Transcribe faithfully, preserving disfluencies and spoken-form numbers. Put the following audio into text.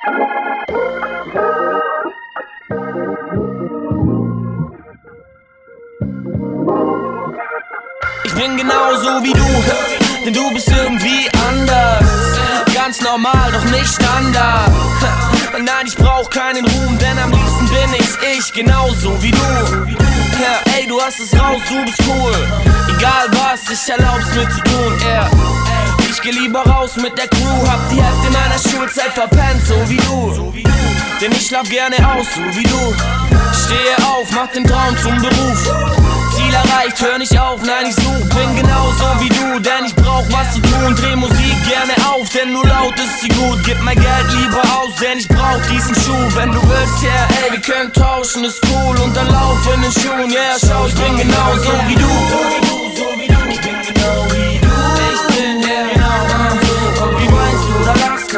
Ich bin genauso wie du, denn du bist irgendwie anders. Ganz normal, doch nicht Standard. Nein, ich brauch keinen Ruhm, denn am liebsten bin ich's ich, genauso wie du. Ja, ey, du hast es raus, du bist cool. Egal was, ich erlaub's mir zu tun, yeah. Ich geh lieber raus mit der Crew, hab die Hälfte meiner Schulzeit verpennt, so wie du. Denn ich schlaf gerne aus, so wie du. Stehe auf, mach den Traum zum Beruf. Ziel erreicht, hör nicht auf, nein, ich such, bin genauso wie du, denn ich brauch was zu tun, dreh Musik gerne auf, denn nur laut ist sie gut, gib mein Geld lieber aus, denn ich brauch diesen Schuh, wenn du willst, yeah, ey, wir können tauschen, ist cool, und dann lauf in den Schuhen, yeah, schau, ich bin genauso wie du.